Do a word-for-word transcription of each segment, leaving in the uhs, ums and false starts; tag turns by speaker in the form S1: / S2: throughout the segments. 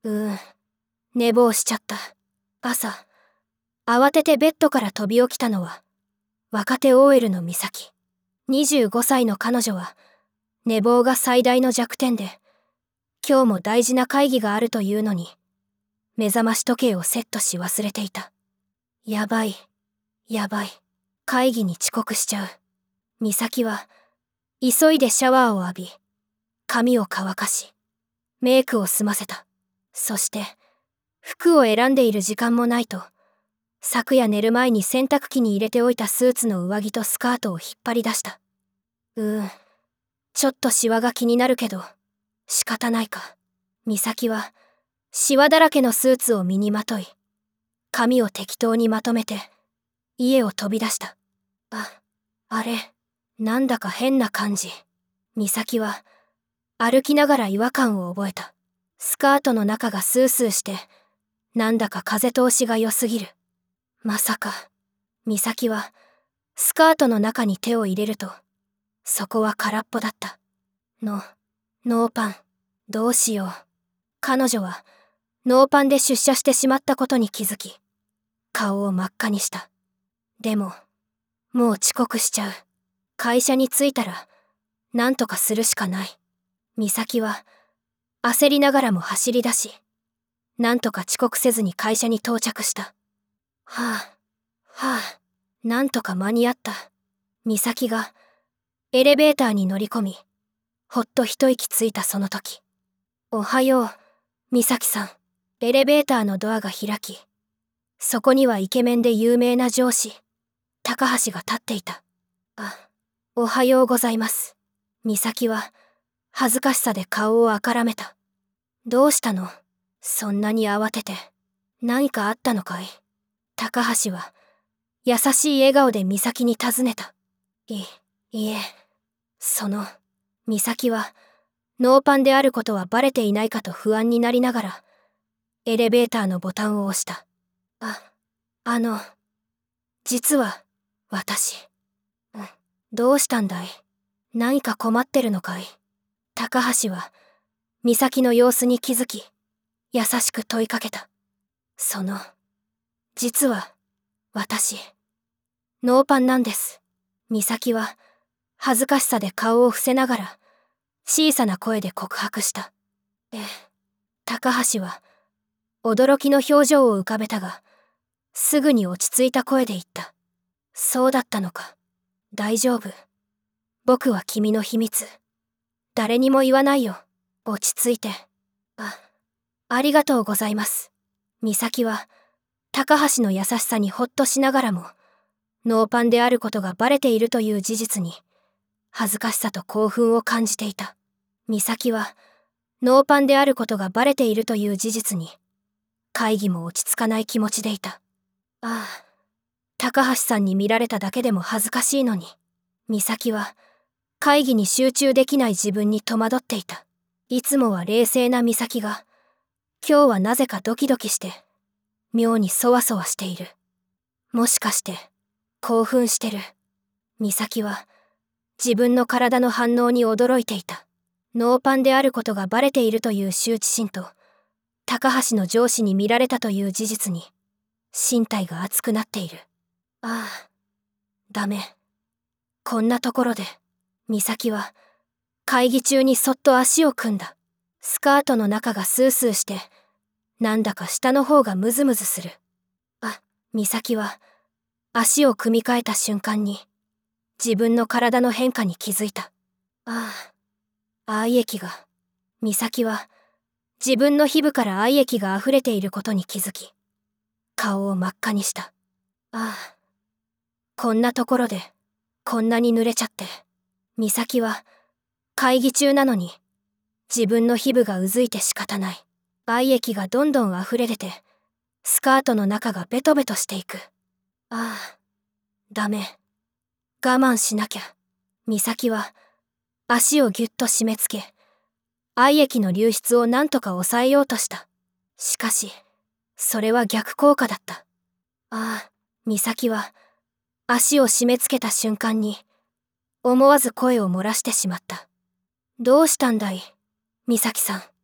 S1: うーん、寝坊しちゃった。朝、慌ててベッドから飛び起きたのは、若手 オーエル の美咲。にじゅうごさいの彼女は、寝坊が最大の弱点で、今日も大事な会議があるというのに、目覚まし時計をセットし忘れていた。やばい、やばい。会議に遅刻しちゃう。美咲は、急いでシャワーを浴び、髪を乾かし、メイクを済ませた。そして、服を選んでいる時間もないと、昨夜寝る前に洗濯機に入れておいたスーツの上着とスカートを引っ張り出した。うーん、ちょっとシワが気になるけど、仕方ないか。美咲は、シワだらけのスーツを身にまとい、髪を適当にまとめて、家を飛び出した。あ、あれ、なんだか変な感じ。美咲は、歩きながら違和感を覚えた。スカートの中がスースーして、なんだか風通しが良すぎる。まさか、美咲は、スカートの中に手を入れると、そこは空っぽだった。の、ノーパン、どうしよう。彼女は、ノーパンで出社してしまったことに気づき、顔を真っ赤にした。でも、もう遅刻しちゃう。会社に着いたら、なんとかするしかない。美咲は、焦りながらも走り出し、なんとか遅刻せずに会社に到着した。はあ、はあ、なんとか間に合った。美咲が、エレベーターに乗り込み、ほっと一息ついたその時。おはよう、美咲さん。エレベーターのドアが開き、そこにはイケメンで有名な上司、高橋が立っていた。あ、おはようございます。美咲は、恥ずかしさで顔をあからめた。どうしたの？そんなに慌てて。何かあったのかい？高橋は、優しい笑顔で美咲に尋ねた。い、いえ、その、美咲は、ノーパンであることはバレていないかと不安になりながら、エレベーターのボタンを押した。あ、あの、実は、私。うん、どうしたんだい？何か困ってるのかい？高橋は、美咲の様子に気づき、優しく問いかけた。その、実は、私、ノーパンなんです。美咲は、恥ずかしさで顔を伏せながら、小さな声で告白した。ええ、高橋は、驚きの表情を浮かべたが、すぐに落ち着いた声で言った。そうだったのか。大丈夫。僕は君の秘密。誰にも言わないよ。落ち着いて。あ、ありがとうございます。美咲は、高橋の優しさにほっとしながらも、ノーパンであることがバレているという事実に、恥ずかしさと興奮を感じていた。美咲は、ノーパンであることがバレているという事実に、会議も落ち着かない気持ちでいた。ああ、高橋さんに見られただけでも恥ずかしいのに、美咲は、会議に集中できない自分に戸惑っていた。いつもは冷静な美咲が、今日はなぜかドキドキして、妙にそわそわしている。もしかして、興奮してる。美咲は、自分の体の反応に驚いていた。ノーパンであることがバレているという羞恥心と、高橋の上司に見られたという事実に、身体が熱くなっている。ああ、ダメ。こんなところで、美咲は、会議中にそっと足を組んだ。スカートの中がスースーして、なんだか下の方がムズムズする。あ、美咲は、足を組み替えた瞬間に、自分の体の変化に気づいた。ああ、愛液が、美咲は、自分の皮膚から愛液が溢れていることに気づき、顔を真っ赤にした。ああ、こんなところで、こんなに濡れちゃって、美咲は、会議中なのに、自分の皮膚がうずいて仕方ない。愛液がどんどん溢れ出て、スカートの中がベトベトしていく。ああ、ダメ。我慢しなきゃ。美咲は、足をぎゅっと締め付け、愛液の流出を何とか抑えようとした。しかし、それは逆効果だった。ああ、美咲は、足を締め付けた瞬間に、思わず声を漏らしてしまった。どうしたんだい、美咲さん。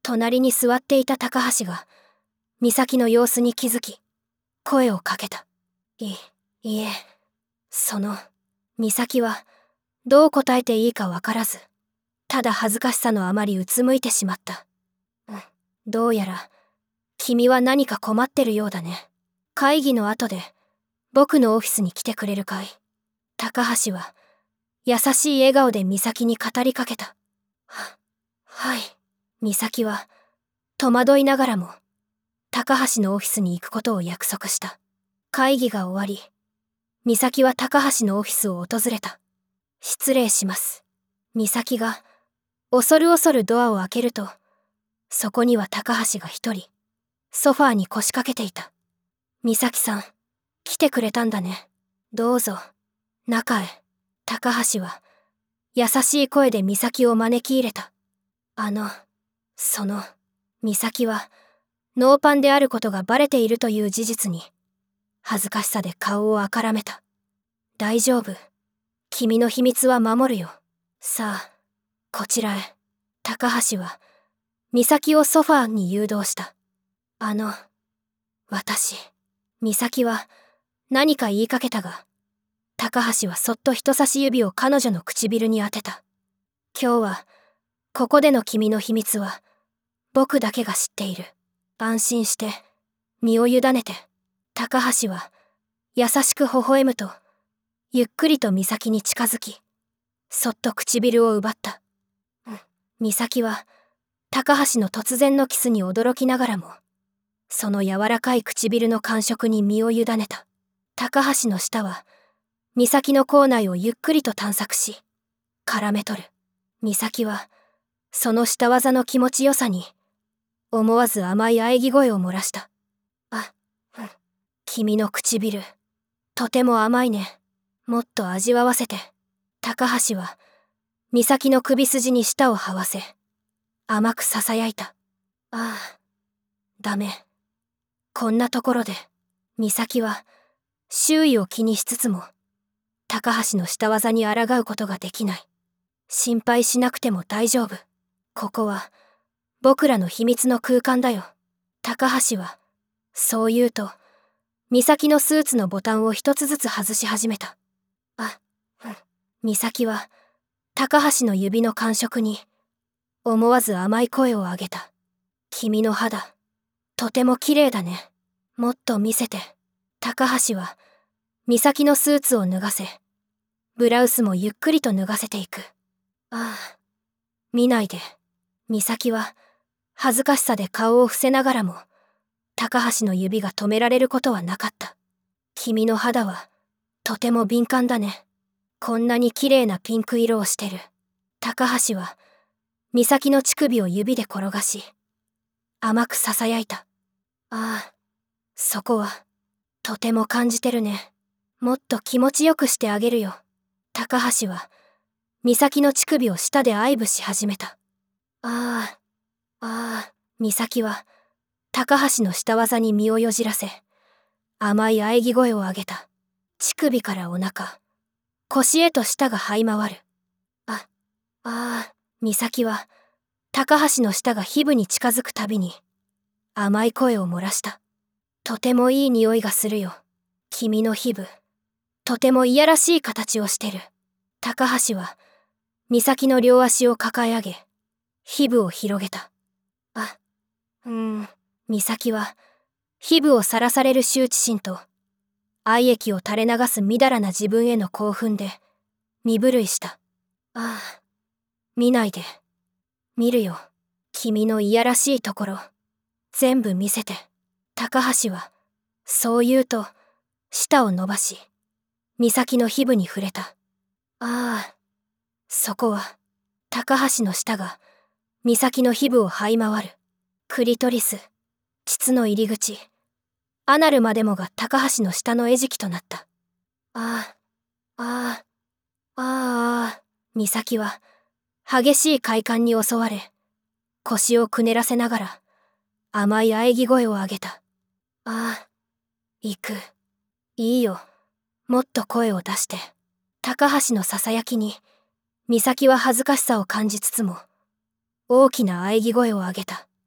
S1: 隣に座っていた高橋が、美咲の様子に気づき、声をかけた。い、いえ、その、美咲は、どう答えていいかわからず、ただ恥ずかしさのあまりうつむいてしまった。うん、どうやら、君は何か困ってるようだね。会議の後で、僕のオフィスに来てくれるかい？高橋は、優しい笑顔で美咲に語りかけた。は、はい。美咲は、戸惑いながらも、高橋のオフィスに行くことを約束した。会議が終わり、美咲は高橋のオフィスを訪れた。失礼します。美咲が、恐る恐るドアを開けると、そこには高橋が一人、ソファーに腰掛けていた。美咲さん、来てくれたんだね。どうぞ、中へ。高橋は、優しい声で美咲を招き入れた。あの、その、美咲は、ノーパンであることがバレているという事実に、恥ずかしさで顔をあからめた。大丈夫。君の秘密は守るよ。さあ、こちらへ。高橋は、美咲をソファーに誘導した。あの、私、美咲は、何か言いかけたが、高橋はそっと人差し指を彼女の唇に当てた。今日は、ここでの君の秘密は、僕だけが知っている。安心して、身を委ねて。高橋は、優しく微笑むと、ゆっくりと美咲に近づき、そっと唇を奪った。うん、美咲は、高橋の突然のキスに驚きながらも、その柔らかい唇の感触に身を委ねた。高橋の舌は、美咲の口内をゆっくりと探索し、絡め取る。美咲は、その舌技の気持ちよさに、思わず甘い喘ぎ声を漏らした。あ、うん。君の唇、とても甘いね。もっと味わわせて。高橋は、美咲の首筋に舌を這わせ、甘く囁いた。ああ、ダメ。こんなところで、美咲は、周囲を気にしつつも、高橋の舌技に抗うことができない。心配しなくても大丈夫。ここは、僕らの秘密の空間だよ。高橋は、そう言うと、美咲のスーツのボタンを一つずつ外し始めた。あ、うん。美咲は、高橋の指の感触に、思わず甘い声を上げた。君の肌、とても綺麗だね。もっと見せて。高橋は、美咲のスーツを脱がせ、ブラウスもゆっくりと脱がせていく。ああ、見ないで。美咲は、恥ずかしさで顔を伏せながらも、高橋の指が止められることはなかった。君の肌は、とても敏感だね。こんなに綺麗なピンク色をしてる。高橋は、美咲の乳首を指で転がし、甘く囁いた。ああ、そこは、とても感じてるね。もっと気持ちよくしてあげるよ。高橋は、美咲の乳首を舌で愛撫し始めた。ああ、ああ、美咲は、高橋の舌技に身をよじらせ、甘い喘ぎ声を上げた。乳首からお腹、腰へと舌が這い回る。あ、ああ、美咲は、高橋の舌が皮膚に近づくたびに、甘い声を漏らした。とてもいい匂いがするよ。君の皮膚、とてもいやらしい形をしてる。高橋は、美咲の両足を抱え上げ、皮膚を広げた。あ、うーん、美咲は、皮膚をさらされる羞恥心と、愛液を垂れ流すみだらな自分への興奮で、身震いした。ああ、見ないで。見るよ。君のいやらしいところ、全部見せて。高橋は、そう言うと、舌を伸ばし、美咲の皮膚に触れた。ああ、そこは、高橋の舌が、美咲の皮膚を這い回る。クリトリス、膣の入り口、アナルまでもが高橋の舌の餌食となった。ああ、ああ、ああ、美咲は、激しい快感に襲われ、腰をくねらせながら、甘い喘ぎ声を上げた。ああ、行く。いいよ。もっと声を出して。高橋の囁きに、美咲は恥ずかしさを感じつつも、大きな喘ぎ声を上げた。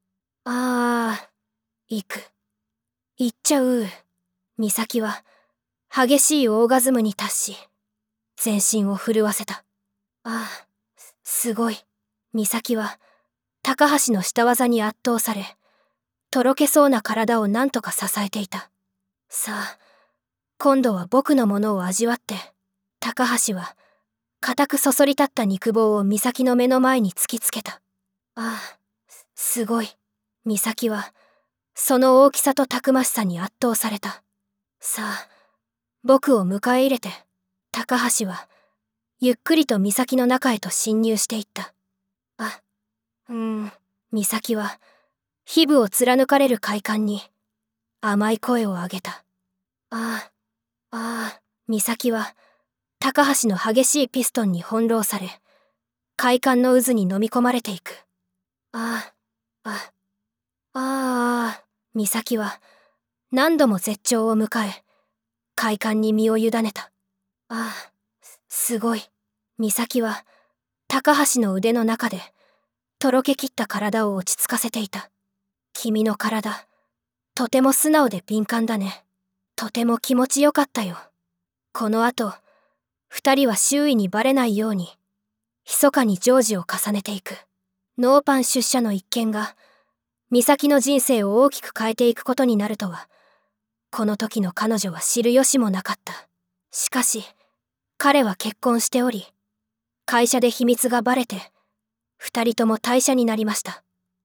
S1: ああ、行く。行っちゃう。美咲は激しいオーガズムに達し、全身を震わせた。ああ、すごい。美咲は高橋の下技に圧倒され、とろけそうな体を何とか支えていた。さあ、今度は僕のものを味わって。高橋は固くそそり立った肉棒を美咲の目の前に突きつけた。ああ、すごい。美咲はその大きさとたくましさに圧倒された。さあ、僕を迎え入れて。高橋はゆっくりと美咲の中へと侵入していった。あ、うーん。美咲は皮膚を貫かれる快感に甘い声を上げた。ああ、ああ。美咲は高橋の激しいピストンに翻弄され、快感の渦に飲み込まれていく。ああ、あ、ああ。美咲は何度も絶頂を迎え、快感に身を委ねた。ああ、すごい。美咲は高橋の腕の中でとろけきった体を落ち着かせていた。君の体、とても素直で敏感だね。とても気持ちよかったよ。この後、二人は周囲にバレないように、密かに常時を重ねていく。ノーパン出社の一件が、美咲の人生を大きく変えていくことになるとは、この時の彼女は知る由もなかった。しかし、彼は結婚しており、会社で秘密がバレて、二人とも退社になりました。